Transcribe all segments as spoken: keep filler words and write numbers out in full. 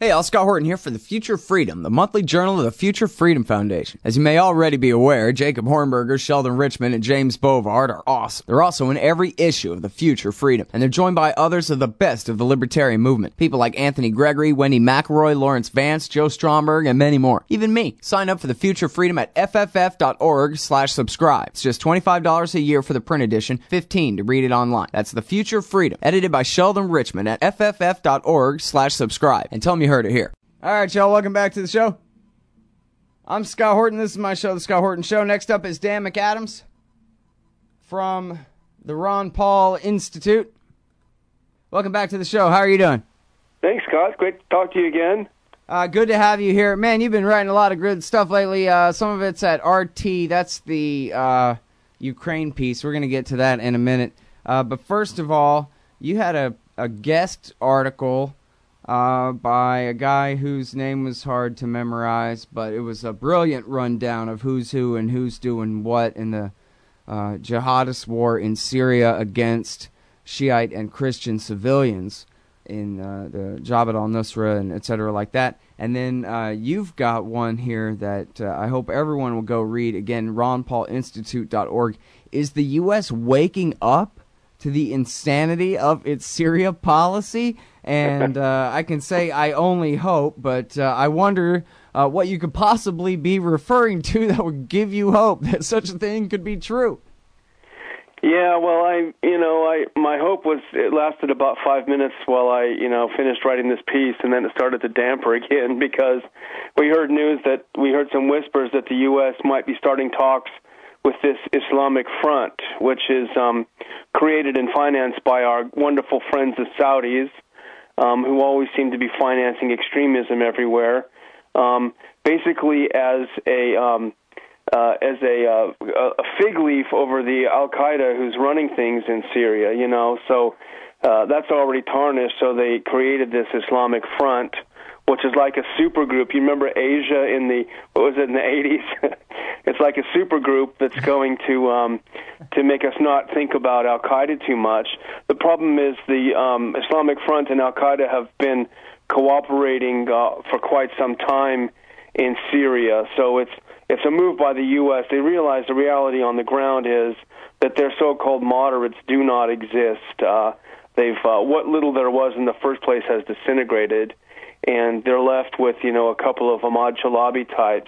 Hey, all, Scott Horton here for The Future Freedom, the monthly journal of the Future Freedom Foundation. As you may already be aware, Jacob Hornberger, Sheldon Richman, and James Bovard are awesome. They're also in every issue of The Future Freedom, and they're joined by others of the best of the libertarian movement. People like Anthony Gregory, Wendy McElroy, Lawrence Vance, Joe Stromberg, and many more. Even me. Sign up for The Future Freedom at fff.org slash subscribe. It's just twenty-five dollars a year for the print edition, fifteen dollars to read it online. That's The Future Freedom, edited by Sheldon Richman at fff.org slash subscribe. And tell me you heard it here. All right, y'all, welcome back to the show. I'm Scott Horton. This is my show, The Scott Horton Show. Next up is Dan McAdams from the Ron Paul Institute. Welcome back to the show. How are you doing? Thanks, Scott. Great to talk to you again. Uh, good to have you here. Man, you've been writing a lot of good stuff lately. Uh, some of it's at R T. That's the uh, Ukraine piece. We're going to get to that in a minute. Uh, but first of all, you had a, a guest article Uh, by a guy whose name was hard to memorize, but it was a brilliant rundown of who's who and who's doing what in the uh, jihadist war in Syria against Shiite and Christian civilians in uh, the Jabhat al-Nusra and et cetera like that. And then uh, you've got one here that uh, I hope everyone will go read. Again, ron paul institute dot org. Is the U S waking up to the insanity of its Syria policy? And uh, I can say I only hope, but uh, I wonder uh, what you could possibly be referring to that would give you hope that such a thing could be true. Yeah, well, I, you know, I my hope was it lasted about five minutes while I, you know, finished writing this piece, and then it started to damper again because we heard news that we heard some whispers that the U S might be starting talks with this Islamic Front, which is um, created and financed by our wonderful friends the Saudis, um, who always seem to be financing extremism everywhere, um, basically as a um, uh, as a, uh, a fig leaf over the Al-Qaeda who's running things in Syria, you know. So uh, that's already tarnished, so they created this Islamic Front, which is like a super group. You remember Asia in the, what was it, in the eighties? It's like a super group that's going to um, to make us not think about Al-Qaeda too much. The problem is the um, Islamic Front and Al-Qaeda have been cooperating uh, for quite some time in Syria. So it's it's a move by the U S. They realize the reality on the ground is that their so-called moderates do not exist. Uh, they've uh, what little there was in the first place has disintegrated, and they're left with, you know, a couple of Ahmad Chalabi types.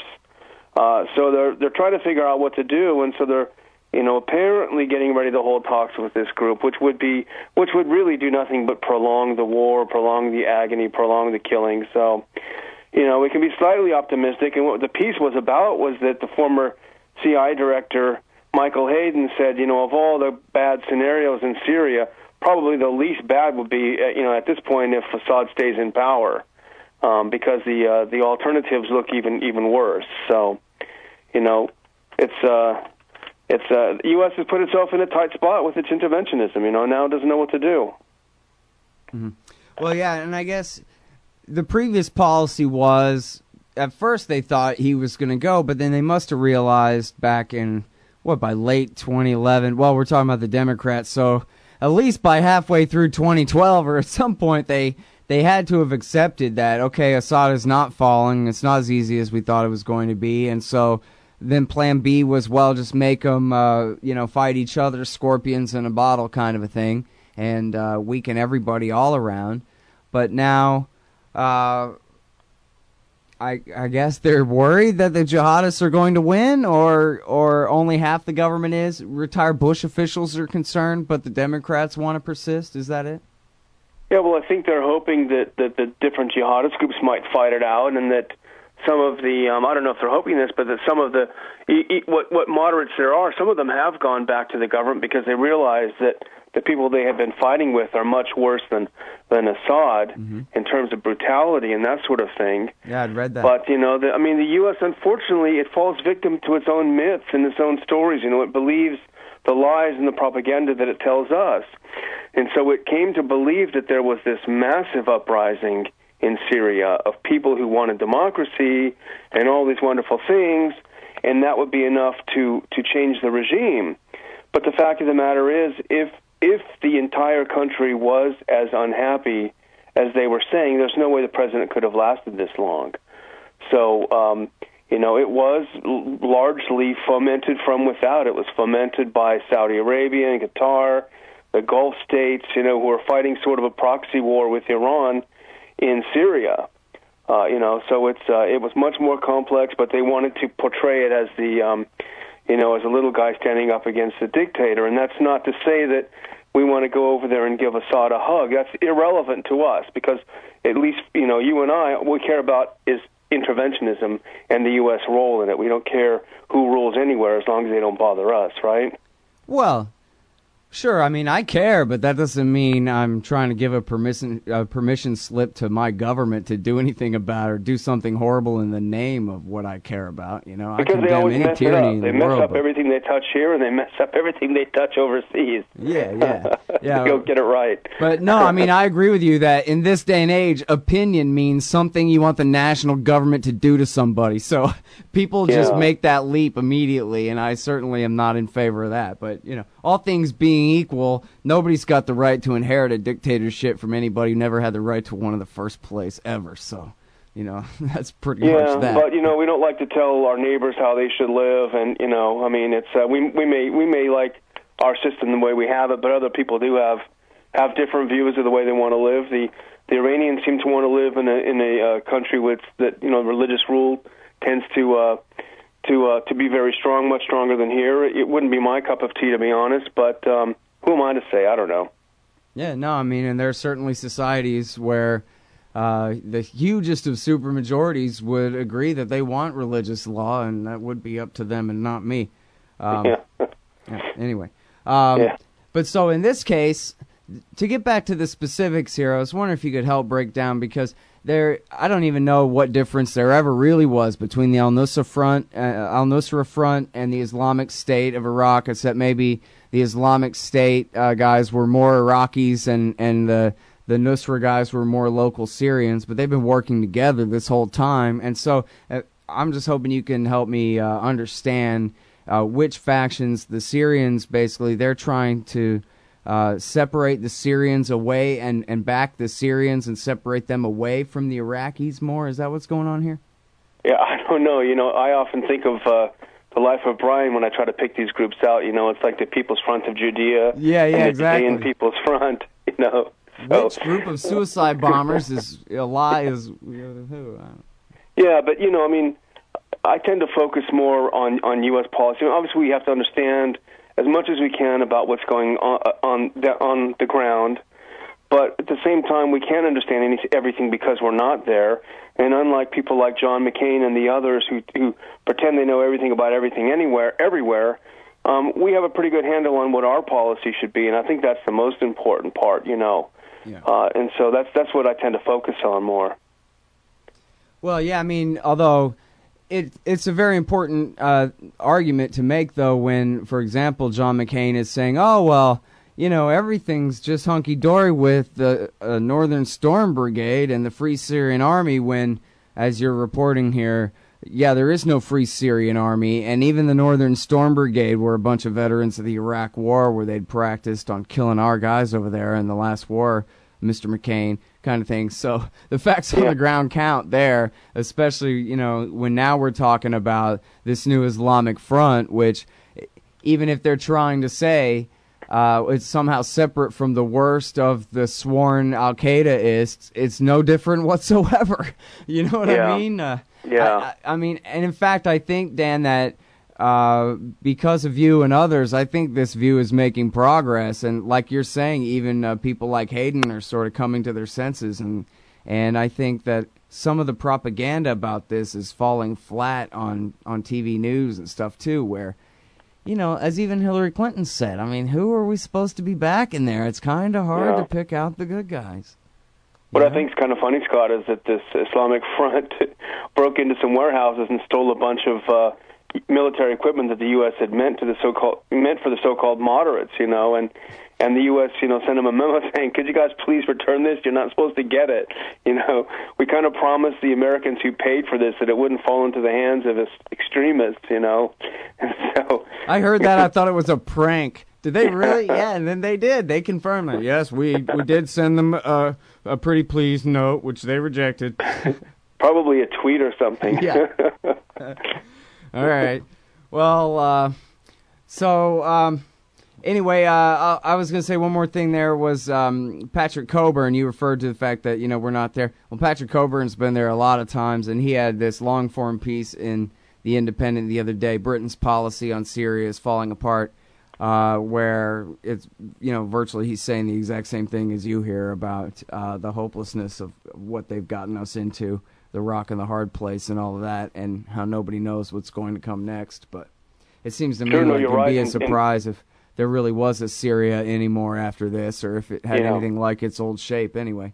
Uh, so they're they're trying to figure out what to do, and so they're, you know, apparently getting ready to hold talks with this group, which would be which would really do nothing but prolong the war, prolong the agony, prolong the killing. So, you know, we can be slightly optimistic. And what the piece was about was that the former C I A director Michael Hayden said, you know, of all the bad scenarios in Syria, probably the least bad would be, you know, at this point if Assad stays in power. Um, because the uh, the alternatives look even even worse. So, you know, it's uh, it's uh, the U S has put itself in a tight spot with its interventionism. You know, now it doesn't know what to do. Mm-hmm. Well, yeah, and I guess the previous policy was at first they thought he was going to go, but then they must have realized back in what by late twenty eleven. Well, we're talking about the Democrats, so at least by halfway through twenty twelve or at some point they. They had to have accepted that, okay, Assad is not falling. It's not as easy as we thought it was going to be. And so then plan B was, well, just make them, uh, you know, fight each other, scorpions in a bottle kind of a thing, and uh, weaken everybody all around. But now uh, I, I guess they're worried that the jihadists are going to win, or, or only half the government is. Retired Bush officials are concerned, but the Democrats want to persist. Is that it? Yeah, well, I think they're hoping that, that the different jihadist groups might fight it out, and that some of the, um, I don't know if they're hoping this, but that some of the, e- e- what, what moderates there are, some of them have gone back to the government because they realize that the people they have been fighting with are much worse than, than Assad mm-hmm. in terms of brutality and that sort of thing. Yeah, I'd read that. But, you know, the, I mean, the U S, unfortunately, it falls victim to its own myths and its own stories. You know, it believes the lies and the propaganda that it tells us. And so it came to believe that there was this massive uprising in Syria of people who wanted democracy and all these wonderful things, and that would be enough to, to change the regime. But the fact of the matter is, if if the entire country was as unhappy as they were saying, there's no way the president could have lasted this long. So, um, you know, it was l- largely fomented from without. It was fomented by Saudi Arabia and Qatar, the Gulf states, you know, who are fighting sort of a proxy war with Iran in Syria. Uh, you know, so it's uh, it was much more complex, but they wanted to portray it as the, um, you know, as a little guy standing up against a dictator. And that's not to say that we want to go over there and give Assad a hug. That's irrelevant to us because at least, you know, you and I, what we care about is interventionism and the U S role in it. We don't care who rules anywhere as long as they don't bother us, right? Well, sure. I mean, I care, but that doesn't mean I'm trying to give a permission a permission slip to my government to do anything about or do something horrible in the name of what I care about. You know, because I they condemn always any mess it tyranny up. in They the mess world, up but- everything they touch here, and they mess up everything they touch overseas. Yeah, yeah, yeah. Go get it right. But no, I mean, I agree with you that in this day and age, opinion means something you want the national government to do to somebody. So people just Yeah. make that leap immediately, and I certainly am not in favor of that. But, you know, all things being equal, nobody's got the right to inherit a dictatorship from anybody who never had the right to one in the first place ever. So, you know, that's pretty Yeah, much that. but you know, we don't like to tell our neighbors how they should live, and you know, I mean, it's uh, we we may we may like our system the way we have it, but other people do have have different views of the way they want to live. The the Iranians seem to want to live in a in a uh, country with that you know religious rule tends to uh, to uh, to be very strong, much stronger than here. It wouldn't be my cup of tea, to be honest, but um, who am I to say? I don't know. Yeah, no, I mean, and there are certainly societies where uh, the hugest of supermajorities would agree that they want religious law, and that would be up to them and not me. Um, Yeah. yeah, anyway, um, Yeah. but so in this case, to get back to the specifics here, I was wondering if you could help break down, because there, I don't even know what difference there ever really was between the Al-Nusra Front, uh, Al-Nusra Front and the Islamic State of Iraq, except maybe the Islamic State uh, guys were more Iraqis and, and the, the Nusra guys were more local Syrians, but they've been working together this whole time. And so uh, I'm just hoping you can help me uh, understand uh, which factions, the Syrians, basically, they're trying to uh, separate the Syrians away and, and back the Syrians and separate them away from the Iraqis more. Is that what's going on here? Yeah, I don't know. You know, I often think of uh, the life of Brian when I try to pick these groups out. You know, it's like the People's Front of Judea. Yeah, yeah, and the exactly. Judean People's Front. You know, so, Which group of suicide bombers is a lie? Is who? I don't yeah, but you know, I mean, I tend to focus more on on U S policy. And obviously, we have to understand as much as we can about what's going on on the, on the ground. But at the same time, we can't understand any, everything because we're not there. And unlike people like John McCain and the others who, who pretend they know everything about everything anywhere, everywhere, um, we have a pretty good handle on what our policy should be. And I think that's the most important part, you know. Yeah. Uh, and so that's that's what I tend to focus on more. Well, yeah, I mean, although it it's a very important uh, argument to make, though, when, for example, John McCain is saying, oh, well, you know, everything's just hunky-dory with the uh, Northern Storm Brigade and the Free Syrian Army when, as you're reporting here, yeah, there is no Free Syrian Army, and even the Northern Storm Brigade were a bunch of veterans of the Iraq War where they'd practiced on killing our guys over there in the last war, Mister McCain, kind of thing. So the facts on Yeah. the ground count there, especially, you know, when now we're talking about this new Islamic Front, which even if they're trying to say uh, it's somehow separate from the worst of the sworn Al-Qaeda-ists, it's no different whatsoever. You know what Yeah. I mean? Uh, Yeah. I, I, I mean, and in fact, I think, Dan, that uh, because of you and others, I think this view is making progress. And like you're saying, even uh, people like Hayden are sort of coming to their senses. And, and I think that some of the propaganda about this is falling flat on, on T V news and stuff, too, where, you know, as even Hillary Clinton said, I mean, who are we supposed to be back in there? It's kind of hard Yeah. to pick out the good guys. What Yeah. I think is kind of funny, Scott, is that this Islamic Front broke into some warehouses and stole a bunch of uh, military equipment that the U S had meant to the so-called meant for the so-called moderates, you know, and and the U S, you know, sent them a memo saying, "Could you guys please return this? You're not supposed to get it." You know, we kind of promised the Americans who paid for this that it wouldn't fall into the hands of this extremists, you know. And so I heard that. I thought it was a prank. Did they really? Yeah, and then they did. They confirmed it. Yes, we, we did send them uh, a pretty please note, which they rejected. Probably a tweet or something. Yeah. All right. Well, uh, so um, anyway, uh, I, I was going to say one more thing. There was um, Patrick Coburn. You referred to the fact that, you know, we're not there. Well, Patrick Coburn's been there a lot of times, and he had this long-form piece in The Independent the other day, Britain's policy on Syria is falling apart, uh, where it's, you know, virtually he's saying the exact same thing as you hear about uh, the hopelessness of what they've gotten us into, the rock and the hard place and all of that, and how nobody knows what's going to come next. But it seems to me sure, no, like it'd right. be a and, surprise and, if there really was a Syria anymore after this, or if it had yeah. anything like its old shape anyway.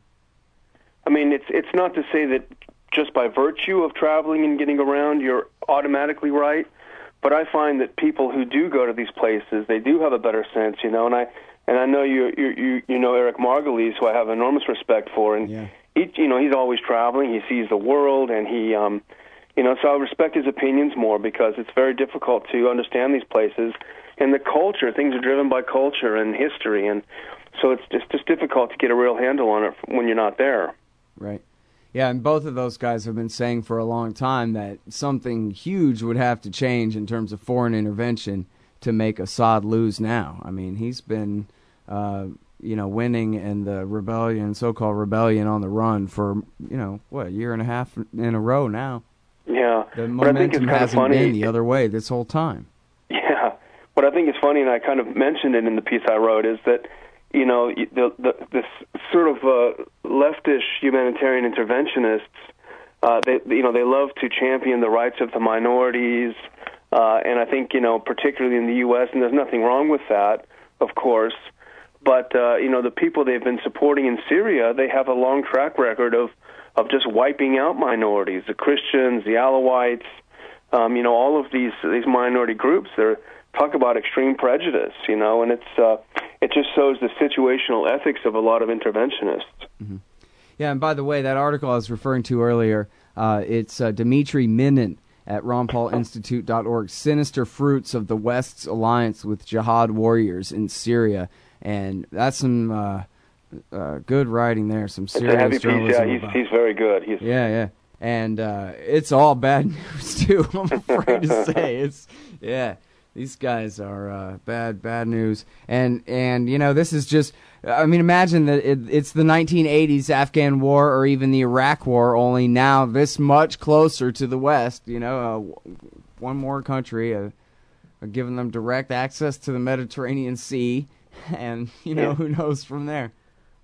I mean, it's it's not to say that just by virtue of traveling and getting around, you're automatically right. But I find that people who do go to these places, they do have a better sense, you know. And I and I know you you you, you know Eric Margolyes, who I have enormous respect for, and yeah. he, you know, he's always traveling. He sees the world, and he, um, you know, so I respect his opinions more because it's very difficult to understand these places and the culture. Things are driven by culture and history, and so it's just just difficult to get a real handle on it when you're not there. Right. Yeah, and both of those guys have been saying for a long time that something huge would have to change in terms of foreign intervention to make Assad lose now. I mean, he's been, uh, you know, winning and the rebellion, so-called rebellion on the run for, you know, what, a year and a half in a row now. Yeah. The but I think it's momentum kind of hasn't funny. been the other way this whole time. Yeah. What I think is funny, and I kind of mentioned it in the piece I wrote, is that, you know, the, the, this sort of uh, leftish humanitarian interventionists, uh, they, you know, they love to champion the rights of the minorities, uh, and I think, you know, particularly in the U S, and there's nothing wrong with that, of course, but, uh, you know, the people they've been supporting in Syria, they have a long track record of, of just wiping out minorities, the Christians, the Alawites, um, you know, all of these these minority groups. They're talk about extreme prejudice, you know, and it's uh, it just shows the situational ethics of a lot of interventionists. Mm-hmm. Yeah, and by the way, that article I was referring to earlier, uh, it's uh, Dimitri Minin at ron paul institute dot org, Sinister Fruits of the West's Alliance with Jihad Warriors in Syria. And that's some uh, uh, good writing there, some serious it's a heavy journalism. Piece, yeah, he's, about. he's very good. He's, yeah, yeah. And uh, it's all bad news, too, I'm afraid to say. It's, yeah. These guys are uh, bad, bad news. And, and you know, this is just, I mean, imagine that it, it's the nineteen eighties Afghan war or even the Iraq war, only now this much closer to the West, you know, uh, one more country, uh, uh, giving them direct access to the Mediterranean Sea, and, you know, yeah. who knows from there.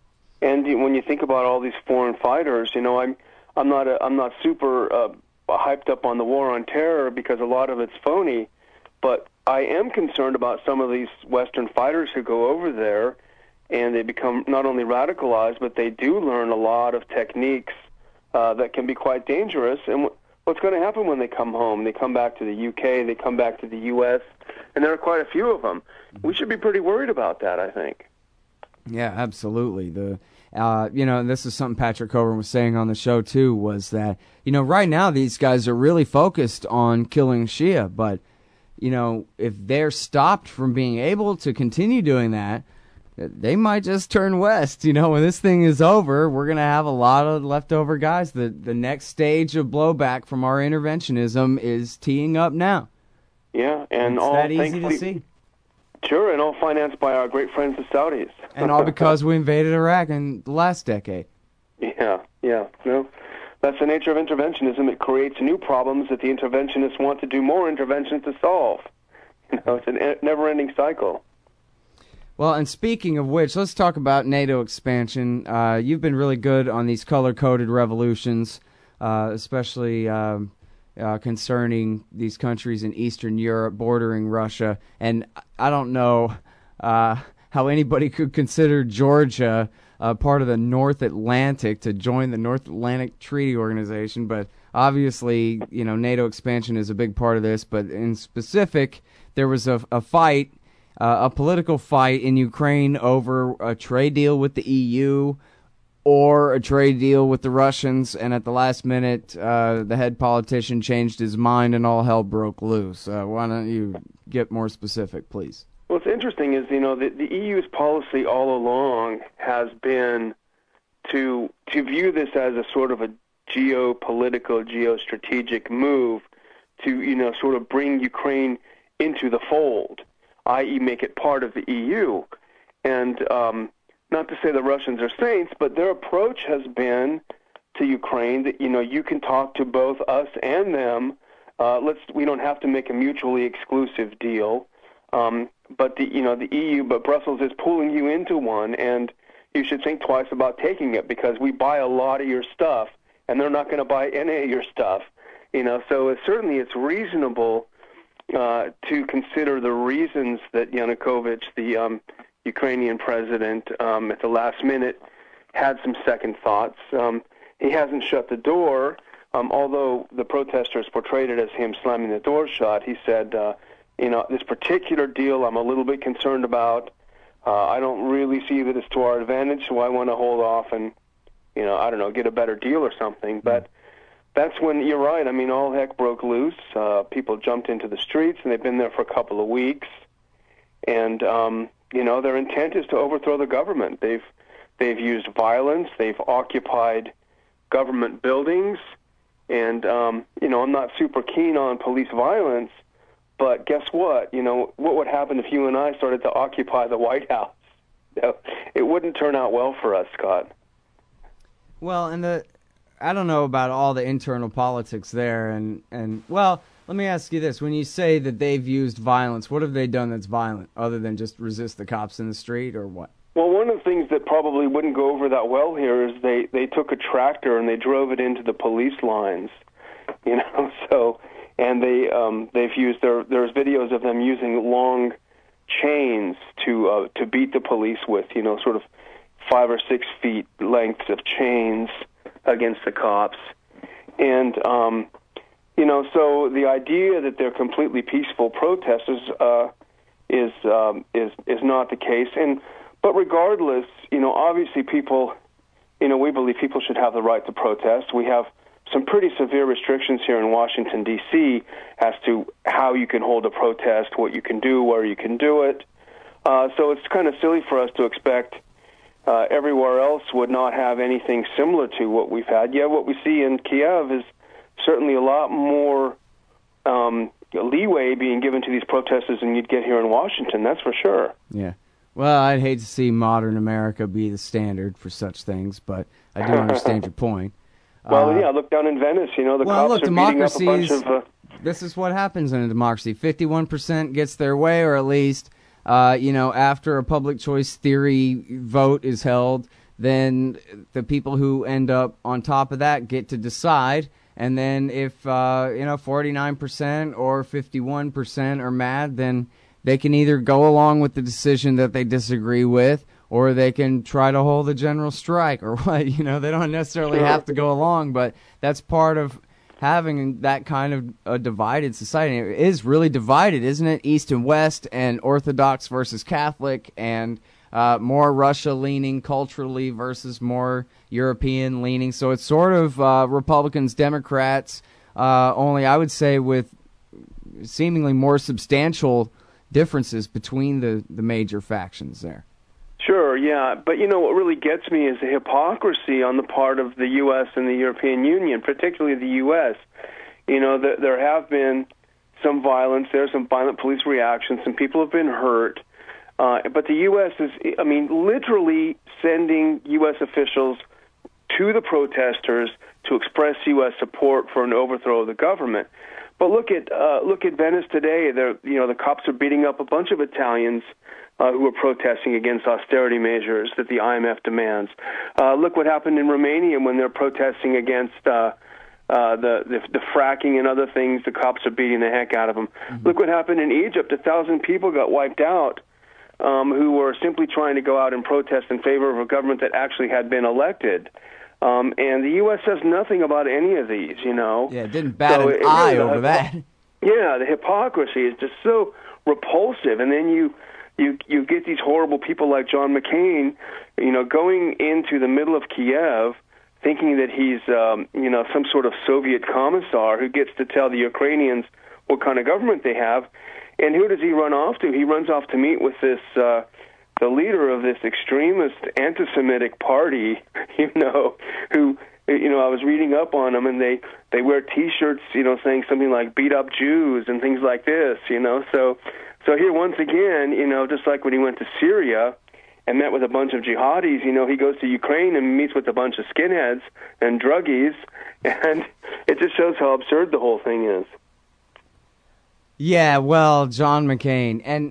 And when you think about all these foreign fighters, you know, I'm, I'm not, a, I'm not super uh, hyped up on the war on terror because a lot of it's phony, but I am concerned about some of these Western fighters who go over there and they become not only radicalized, but they do learn a lot of techniques uh, that can be quite dangerous. And w- what's going to happen when they come home? They come back to the U K, they come back to the U S, and there are quite a few of them. We should be pretty worried about that, I think. Yeah, absolutely. The uh, you know, and this is something Patrick Coburn was saying on the show, too, was that, you know, right now these guys are really focused on killing Shia, but you know, if they're stopped from being able to continue doing that, they might just turn west. You know, when this thing is over, we're going to have a lot of leftover guys. The the next stage of blowback from our interventionism is teeing up now. Yeah, and it's all that easy to see. Sure, and all financed by our great friends the Saudis. And all because we invaded Iraq in the last decade. Yeah, yeah, no. That's the nature of interventionism. It creates new problems that the interventionists want to do more interventions to solve. You know, it's a never-ending cycle. Well, and speaking of which, let's talk about NATO expansion. Uh, you've been really good on these color-coded revolutions, uh, especially um, uh, concerning these countries in Eastern Europe bordering Russia. And I don't know uh, how anybody could consider Georgia Uh, part of the North Atlantic to join the North Atlantic Treaty Organization, but obviously, you know, NATO expansion is a big part of this. But in specific, there was a, a fight, uh, a political fight in Ukraine over a trade deal with the E U or a trade deal with the Russians, and at the last minute, uh, the head politician changed his mind and all hell broke loose. Uh, why don't you get more specific, please? What's interesting is, you know, the, the E U's policy all along has been to to view this as a sort of a geopolitical, geostrategic move to, you know, sort of bring Ukraine into the fold, that is make it part of the E U. And um, not to say the Russians are saints, but their approach has been to Ukraine that, you know, you can talk to both us and them. Uh, let's we don't have to make a mutually exclusive deal. Um, but the you know the E U, but Brussels is pulling you into one, and you should think twice about taking it because we buy a lot of your stuff, and they're not going to buy any of your stuff. You know, so it's, certainly it's reasonable uh, to consider the reasons that Yanukovych, the um, Ukrainian president, um, at the last minute had some second thoughts. Um, he hasn't shut the door. Um, although the protesters portrayed it as him slamming the door shut, he said, uh, you know, this particular deal I'm a little bit concerned about. Uh, I don't really see that it's to our advantage, so I want to hold off and, you know, I don't know, get a better deal or something. But that's when, you're right, I mean, all heck broke loose. Uh, people jumped into the streets, and they've been there for a couple of weeks. And, um, you know, their intent is to overthrow the government. They've, they've used violence. They've occupied government buildings. And, um, you know, I'm not super keen on police violence, but guess what? You know, what would happen if you and I started to occupy the White House? You know, it wouldn't turn out well for us, Scott. Well, and the I don't know about all the internal politics there. And, and, well, let me ask you this. When you say that they've used violence, what have they done that's violent other than just resist the cops in the street or what? Well, one of the things that probably wouldn't go over that well here is they, they took a tractor and they drove it into the police lines, you know. So, and they um, they've used their there's videos of them using long chains to uh, to beat the police with, you know, sort of five or six feet lengths of chains against the cops, and um, you know, so the idea that they're completely peaceful protesters uh, is um, is is not the case. And But regardless, you know, obviously people, you know, we believe people should have the right to protest. We have some pretty severe restrictions here in Washington, D C as to how you can hold a protest, what you can do, where you can do it. Uh, so it's kind of silly for us to expect uh, everywhere else would not have anything similar to what we've had. Yeah, what we see in Kiev is certainly a lot more um, leeway being given to these protesters than you'd get here in Washington, that's for sure. Yeah. Well, I'd hate to see modern America be the standard for such things, but I do understand your point. Well, uh, yeah, look down in Venice. You know, the well, cops look, are beating up a bunch of... Uh, this is what happens in a democracy. fifty-one percent gets their way, or at least, uh, you know, after a public choice theory vote is held, then the people who end up on top of that get to decide. And then if, uh, you know, forty-nine percent or fifty-one percent are mad, then they can either go along with the decision that they disagree with, or they can try to hold a general strike or what. You know, they don't necessarily have to go along, but that's part of having that kind of a divided society. It is really divided, isn't it? East and West, and Orthodox versus Catholic, and uh, more Russia-leaning culturally versus more European-leaning. So it's sort of uh, Republicans, Democrats, uh, only I would say with seemingly more substantial differences between the, the major factions there. Sure, yeah. But, you know, what really gets me is the hypocrisy on the part of the U S and the European Union, particularly the U S. You know, the, there have been some violence there, some violent police reactions, some people have been hurt. Uh, but the U S is, I mean, literally sending U S officials to the protesters to express U S support for an overthrow of the government. But look at uh, look at Venice today. They're, you know, the cops are beating up a bunch of Italians uh, who are protesting against austerity measures that the I M F demands. Uh, look what happened in Romania when they're protesting against uh, uh, the, the the fracking and other things. The cops are beating the heck out of them. Mm-hmm. Look what happened in Egypt. A thousand people got wiped out um, who were simply trying to go out and protest in favor of a government that actually had been elected. Um, and the U S says nothing about any of these, you know. Yeah, it didn't bat so an it, eye really, over the, that. Yeah, the hypocrisy is just so repulsive. And then you, you, you get these horrible people like John McCain, you know, going into the middle of Kiev thinking that he's, um, you know, some sort of Soviet commissar who gets to tell the Ukrainians what kind of government they have. And who does he run off to? He runs off to meet with this uh, the leader of this extremist anti-Semitic party, you know, who, you know, I was reading up on them, and they, they wear T-shirts, you know, saying something like "beat up Jews" and things like this, you know. So, so here once again, you know, just like when he went to Syria and met with a bunch of jihadis, you know, he goes to Ukraine and meets with a bunch of skinheads and druggies, and it just shows how absurd the whole thing is. Yeah, well, John McCain, and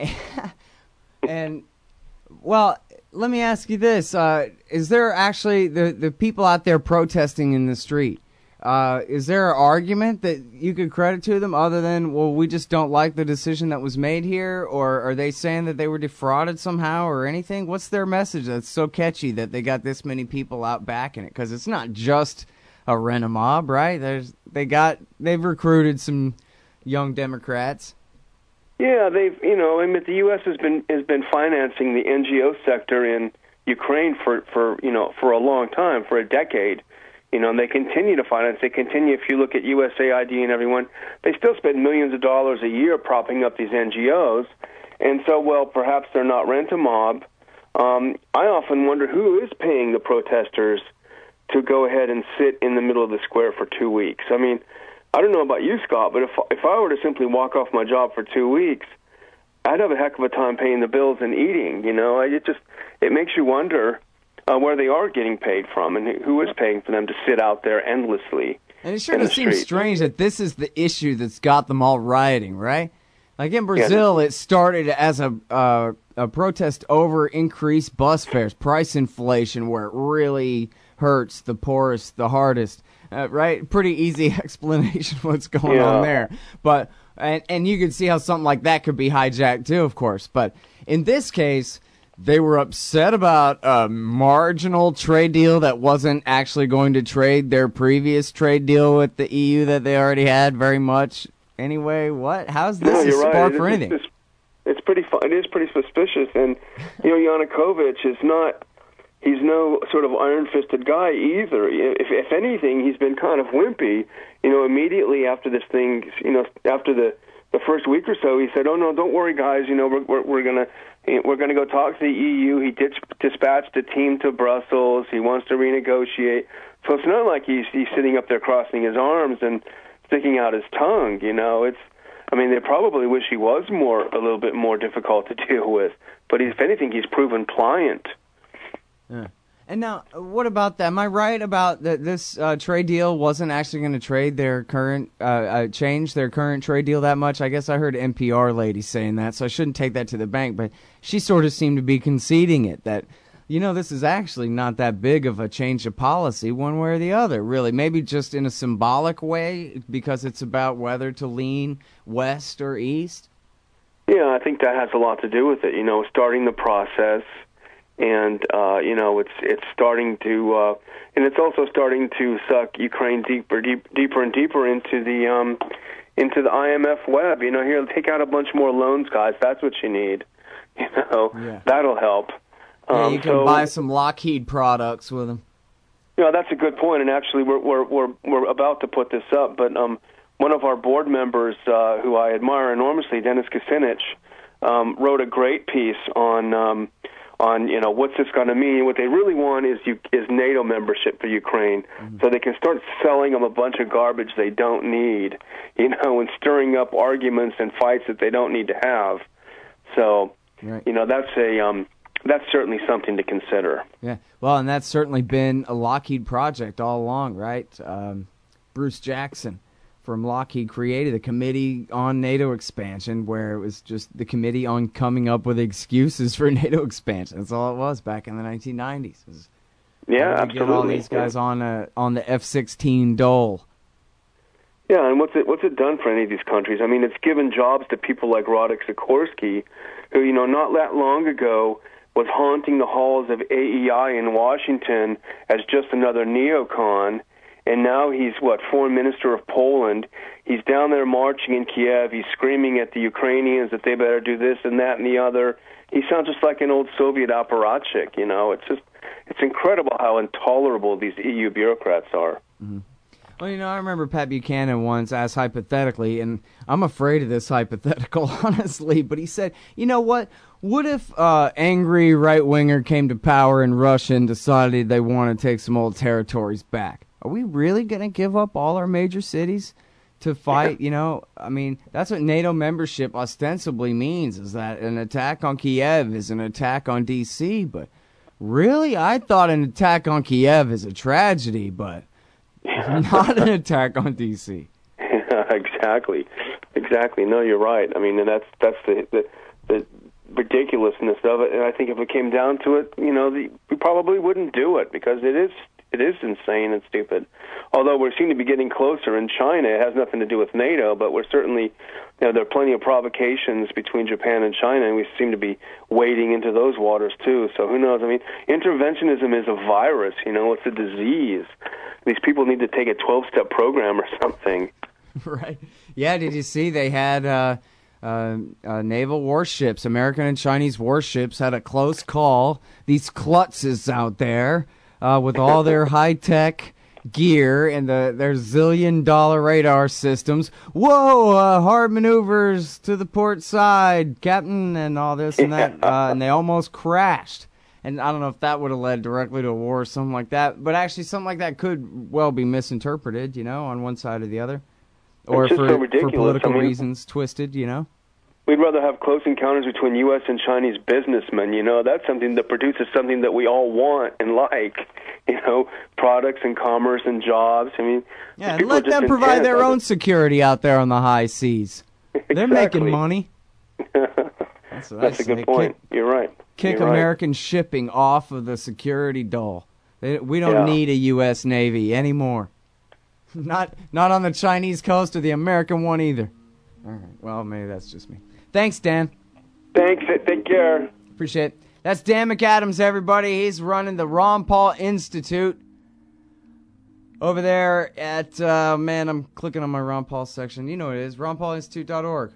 and well, let me ask you this: uh, is there actually the the people out there protesting in the street? Uh, is there an argument that you could credit to them other than, well, we just don't like the decision that was made here, or are they saying that they were defrauded somehow or anything? What's their message that's so catchy that they got this many people out backing it? Because it's not just a rent-a-mob, right? There's they got they've recruited some young Democrats. Yeah, they've you know, I mean, the U S has been has been financing the N G O sector in Ukraine for for you know for a long time, for a decade. You know, and they continue to finance. They continue. If you look at U S A I D and everyone, they still spend millions of dollars a year propping up these N G Os. And so, well, perhaps they're not rent-a-mob. Um, I often wonder who is paying the protesters to go ahead and sit in the middle of the square for two weeks. I mean, I don't know about you, Scott, but if if I were to simply walk off my job for two weeks, I'd have a heck of a time paying the bills and eating. You know, it just it makes you wonder Uh, where they are getting paid from, and who is paying for them to sit out there endlessly. And it sure does seem strange that this is the issue that's got them all rioting, right? Like in Brazil, yeah. It started as a uh, a protest over increased bus fares, price inflation, where it really hurts the poorest, the hardest, uh, right? Pretty easy explanation what's going yeah. on there. But and, and you can see how something like that could be hijacked too, of course. But in this case, they were upset about a marginal trade deal that wasn't actually going to trade their previous trade deal with the E U that they already had very much. Anyway, what? How's this no, a spark right. for it's, anything? It's, it's pretty. It is pretty suspicious, and you know, Yanukovych is not. He's no sort of iron-fisted guy either. If, if anything, he's been kind of wimpy. You know, immediately after this thing, you know, after the the first week or so, he said, "Oh no, don't worry, guys. You know, we're we're, we're gonna." We're going to go talk to the E U. He dis- dispatched a team to Brussels. He wants to renegotiate. So it's not like he's he's sitting up there crossing his arms and sticking out his tongue. You know, it's. I mean, they probably wish he was more a little bit more difficult to deal with. But if anything, he's proven pliant. Yeah. And now, what about that? Am I right about that? This uh, trade deal wasn't actually going to trade their current, uh, uh, change their current trade deal that much? I guess I heard N P R lady saying that, so I shouldn't take that to the bank. But she sort of seemed to be conceding it, that, you know, this is actually not that big of a change of policy one way or the other, really. Maybe just in a symbolic way because it's about whether to lean west or east. Yeah, I think that has a lot to do with it. You know, starting the process. And uh, you know, it's it's starting to, uh, and it's also starting to suck Ukraine deeper, deep, deeper and deeper into the um, into the I M F web. You know, here, take out a bunch more loans, guys. That's what you need. You know, yeah. That'll help. Yeah, um, you can so, buy some Lockheed products with them. You know, that's a good point. And actually, we're we're we're we're about to put this up, but um, one of our board members, uh, who I admire enormously, Dennis Kucinich, um, wrote a great piece on. Um, on, you know, what's this going to mean? What they really want is you, is NATO membership for Ukraine, mm-hmm. so they can start selling them a bunch of garbage they don't need, you know, and stirring up arguments and fights that they don't need to have. So, right. you know, that's a um, that's certainly something to consider. Yeah, well, and that's certainly been a Lockheed project all along, right? Um, Bruce Jackson from Lockheed created a committee on NATO expansion where it was just the committee on coming up with excuses for NATO expansion. That's all it was back in the nineteen nineties. It was, yeah, absolutely. Get all these guys yeah. on a, on the F sixteen Dole. Yeah, and what's it what's it done for any of these countries? I mean, it's given jobs to people like Radek Sikorsky, who, you know, not that long ago was haunting the halls of A E I in Washington as just another neocon. And now he's, what, foreign minister of Poland. He's down there marching in Kiev. He's screaming at the Ukrainians that they better do this and that and the other. He sounds just like an old Soviet apparatchik, you know. It's just, it's incredible how intolerable these E U bureaucrats are. Mm-hmm. Well, you know, I remember Pat Buchanan once asked hypothetically, and I'm afraid of this hypothetical, honestly, but he said, you know what? What if uh, angry right-winger came to power in Russia and decided they want to take some old territories back? Are we really going to give up all our major cities to fight? You know, I mean, that's what NATO membership ostensibly means, is that an attack on Kiev is an attack on D C, but really? I thought an attack on Kiev is a tragedy, but not an attack on D C. exactly. Exactly. No, you're right. I mean, and that's that's the, the, the ridiculousness of it, and I think if it came down to it, you know, the, we probably wouldn't do it because it is it is insane and stupid. Although we seem to be getting closer in China, it has nothing to do with NATO, but we're certainly, you know, there are plenty of provocations between Japan and China, and we seem to be wading into those waters too. So who knows? I mean, interventionism is a virus. You know, it's a disease. These people need to take a twelve-step program or something. Right. Yeah. Did you see they had? Uh... Uh, uh, naval warships, American and Chinese warships, had a close call. These klutzes out there uh, with all their high-tech gear and the, their zillion-dollar radar systems. Whoa, uh, hard maneuvers to the port side, Captain, and all this and that. Uh, and they almost crashed. And I don't know if that would have led directly to a war or something like that. But actually, something like that could well be misinterpreted, you know, on one side or the other. Or for, so for political I mean, reasons, twisted, you know? We'd rather have close encounters between U S and Chinese businessmen, you know? That's something that produces something that we all want and like, you know, products and commerce and jobs. I mean, yeah, and let them provide their own security out there on the high seas. Exactly. They're making money. That's, That's a good say. point. Kick, You're right. Kick You're American right. shipping off of the security dole. They, we don't yeah. need a U S Navy anymore. Not not on the Chinese coast or the American one either. All right. Well, maybe that's just me. Thanks, Dan. Thanks. Take care. Appreciate it. That's Dan McAdams, everybody. He's running the Ron Paul Institute over there at, uh, man, I'm clicking on my Ron Paul section. You know what it is, ron paul institute dot org.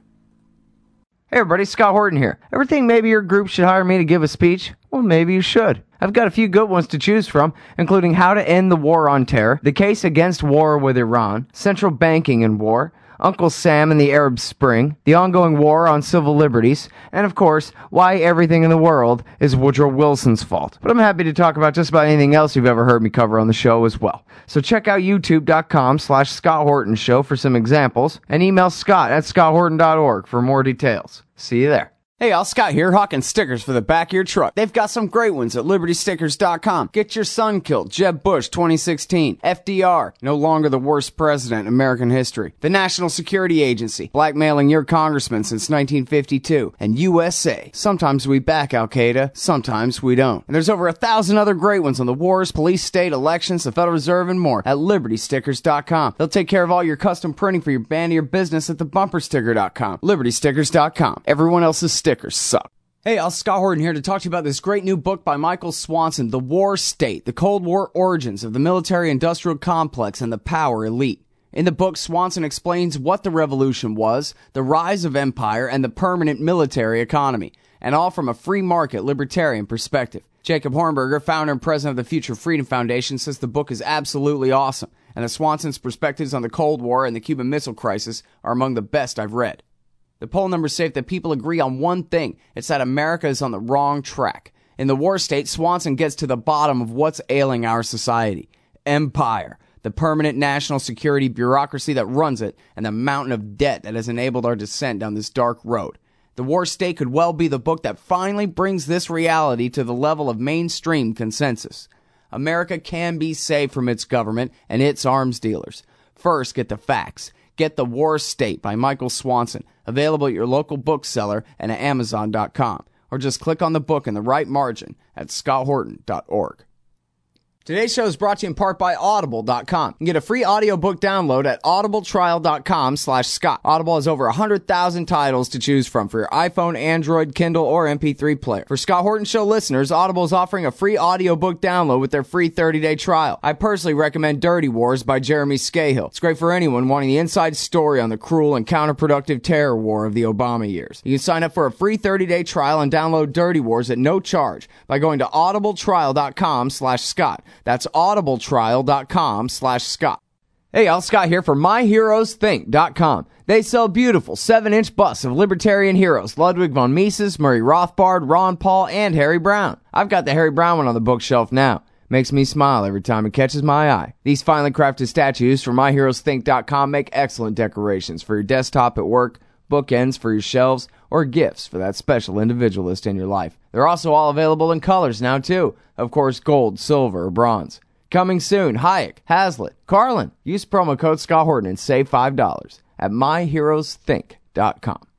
Hey, everybody. Scott Horton here. Ever think maybe your group should hire me to give a speech? Well, maybe you should. I've got a few good ones to choose from, including How to End the War on Terror, The Case Against War with Iran, Central Banking and War, Uncle Sam and the Arab Spring, The Ongoing War on Civil Liberties, and of course, Why Everything in the World is Woodrow Wilson's Fault. But I'm happy to talk about just about anything else you've ever heard me cover on the show as well. So check out youtube.com slash Scott Horton Show for some examples, and email Scott at scott horton dot org for more details. See you there. Hey, y'all, Scott here, hawking stickers for the back of your truck. They've got some great ones at liberty stickers dot com. Get your son killed, Jeb Bush twenty sixteen. F D R, no longer the worst president in American history. The National Security Agency, blackmailing your congressman since nineteen fifty-two. And U S A, sometimes we back Al-Qaeda, sometimes we don't. And there's over a thousand other great ones on the wars, police, state, elections, the Federal Reserve, and more at liberty stickers dot com. They'll take care of all your custom printing for your band or your business at the bumper sticker dot com. liberty stickers dot com. Everyone else's stickers suck. Hey, I'm Scott Horton here to talk to you about this great new book by Michael Swanson, The War State, The Cold War Origins of the Military-Industrial Complex and the Power Elite. In the book, Swanson explains what the revolution was, the rise of empire, and the permanent military economy, and all from a free market libertarian perspective. Jacob Hornberger, founder and president of the Future Freedom Foundation, says the book is absolutely awesome, and that Swanson's perspectives on the Cold War and the Cuban Missile Crisis are among the best I've read. The poll numbers say that people agree on one thing. It's that America is on the wrong track. In The War State, Swanson gets to the bottom of what's ailing our society. Empire, the permanent national security bureaucracy that runs it, and the mountain of debt that has enabled our descent down this dark road. The War State could well be the book that finally brings this reality to the level of mainstream consensus. America can be saved from its government and its arms dealers. First, get the facts. Get The War State by Michael Swanson, available at your local bookseller and at amazon dot com. Or just click on the book in the right margin at scott horton dot org. Today's show is brought to you in part by audible dot com. You can get a free audiobook download at audibletrial.com slash Scott. Audible has over one hundred thousand titles to choose from for your iPhone, Android, Kindle, or M P three player. For Scott Horton Show listeners, Audible is offering a free audiobook download with their free thirty-day trial. I personally recommend Dirty Wars by Jeremy Scahill. It's great for anyone wanting the inside story on the cruel and counterproductive terror war of the Obama years. You can sign up for a free thirty-day trial and download Dirty Wars at no charge by going to audibletrial.com slash Scott. That's audibletrial.com slash Scott. Hey, y'all, Scott here for my heroes think dot com. They sell beautiful seven inch busts of libertarian heroes Ludwig von Mises, Murray Rothbard, Ron Paul, and Harry Brown. I've got the Harry Brown one on the bookshelf now. Makes me smile every time it catches my eye. These finely crafted statues from my heroes think dot com make excellent decorations for your desktop at work, bookends for your shelves, or gifts for that special individualist in your life. They're also all available in colors now, too. Of course, gold, silver, or bronze. Coming soon, Hayek, Hazlitt, Carlin. Use promo code Scott Horton and save five dollars at my heroes think dot com.